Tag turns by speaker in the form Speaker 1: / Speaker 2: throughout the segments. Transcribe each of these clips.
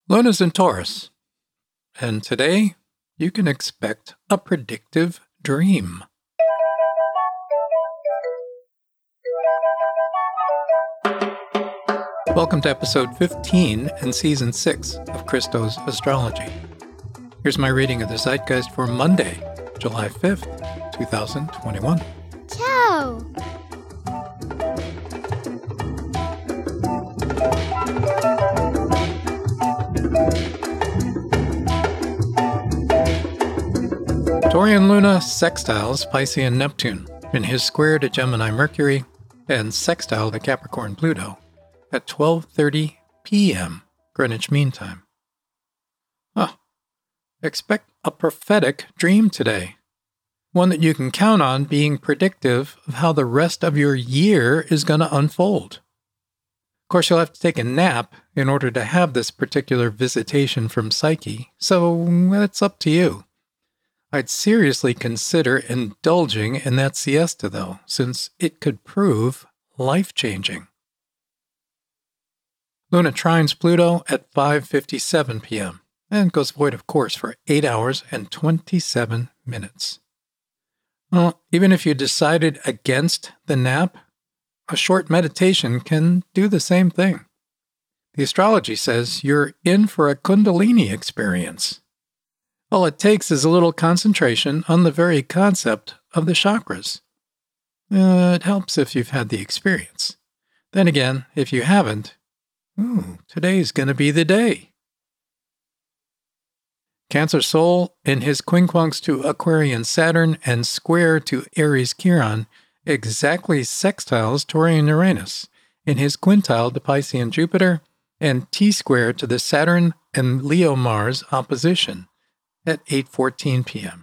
Speaker 1: Luna's in Taurus, and today you can expect a predictive dream. Welcome to episode 15 in season 6 of Christo's Astrology. Here's my reading of the Zeitgeist for Monday, July 5th, 2021.
Speaker 2: Ciao!
Speaker 1: Taurian Luna sextiles Piscean Neptune in his square to Gemini Mercury and sextile to Capricorn Pluto at 12:30 p.m. Greenwich Mean Time. Expect a prophetic dream today, one that you can count on being predictive of how the rest of your year is going to unfold. Of course, you'll have to take a nap in order to have this particular visitation from Psyche, so that's up to you. I'd seriously consider indulging in that siesta, though, since it could prove life-changing. Luna trines Pluto at 5:57 p.m. and goes void of course for 8 hours and 27 minutes. Well, even if you decided against the nap, a short meditation can do the same thing. The astrology says you're in for a Kundalini experience. All it takes is a little concentration on the very concept of the chakras. It helps if you've had the experience. Then again, if you haven't, today's going to be the day. Cancer Sol, in his quincunx to Aquarian Saturn and square to Aries Chiron, exactly sextiles Taurian Uranus in his quintile to Piscean Jupiter and T-square to the Saturn and Leo Mars opposition at 8:14 p.m.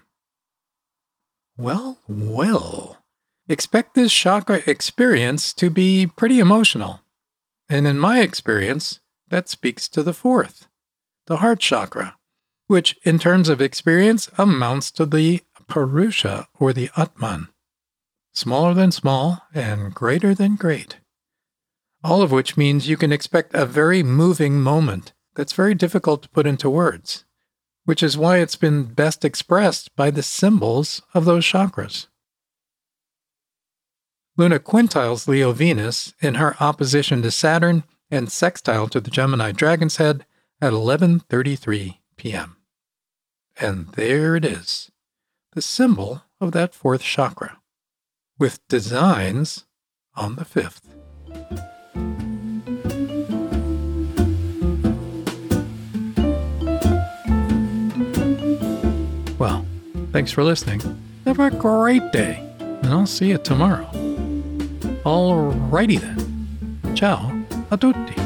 Speaker 1: Well. Expect this chakra experience to be pretty emotional. And in my experience, that speaks to the fourth, the heart chakra, which in terms of experience amounts to the Purusha or the Atman. Smaller than small and greater than great. All of which means you can expect a very moving moment that's very difficult to put into words, which is why it's been best expressed by the symbols of those chakras. Luna quintiles Leo Venus in her opposition to Saturn and sextile to the Gemini Dragon's Head at 11:33 p.m. And there it is, the symbol of that fourth chakra, with designs on the fifth. Well, thanks for listening. Have a great day, and I'll see you tomorrow. Alrighty then. Ciao a tutti.